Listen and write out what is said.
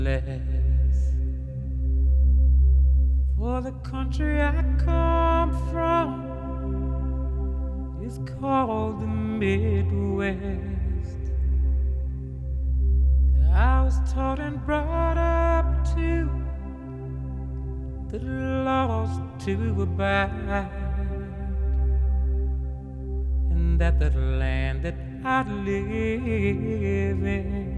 less. For the country I come from is called the Midwest. I was taught and brought up to the laws to abide, and that the land that I live in